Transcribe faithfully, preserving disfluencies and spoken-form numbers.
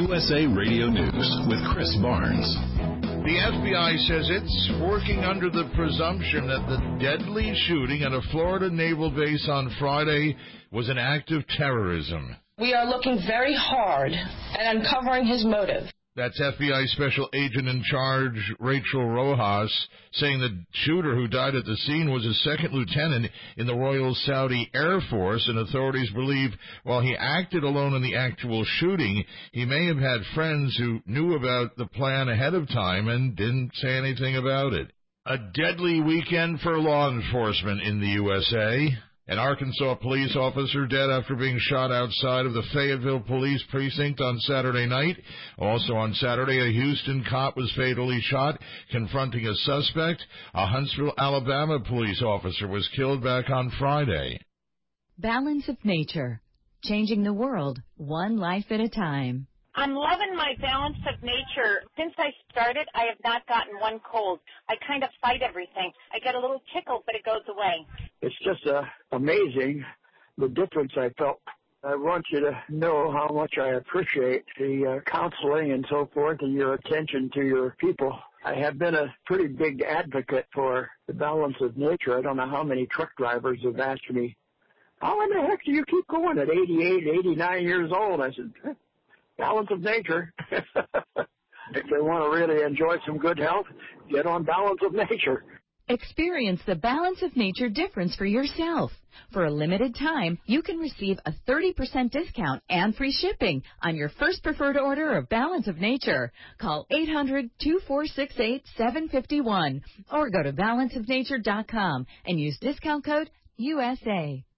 U S A Radio News with Chris Barnes. The F B I says it's working under the presumption that the deadly shooting at a Florida naval base on Friday was an act of terrorism. We are looking very hard at uncovering his motive. That's F B I Special Agent in Charge Rachel Rojas saying the shooter who died at the scene was a second lieutenant in the Royal Saudi Air Force, and authorities believe while he acted alone in the actual shooting, he may have had friends who knew about the plan ahead of time and didn't say anything about it. A deadly weekend for law enforcement in the U S A. An Arkansas police officer dead after being shot outside of the Fayetteville Police Precinct on Saturday night. Also on Saturday, a Houston cop was fatally shot confronting a suspect. A Huntsville, Alabama police officer was killed back on Friday. Balance of nature, changing the world one life at a time. I'm loving my balance of nature. Since I started, I have not gotten one cold. I kind of fight everything. I get a little tickle, but it goes away. It's just uh, amazing the difference I felt. I want you to know how much I appreciate the uh, counseling and so forth and your attention to your people. I have been a pretty big advocate for the balance of nature. I don't know how many truck drivers have asked me, how in the heck do you keep going at eighty-eight, eighty-nine years old? I said, balance of nature. If they want to really enjoy some good health, get on balance of nature. Experience the Balance of Nature difference for yourself. For a limited time, you can receive a thirty percent discount and free shipping on your first preferred order of Balance of Nature. Call eight hundred, two four six eight, seven five one or go to balance of nature dot com and use discount code U S A.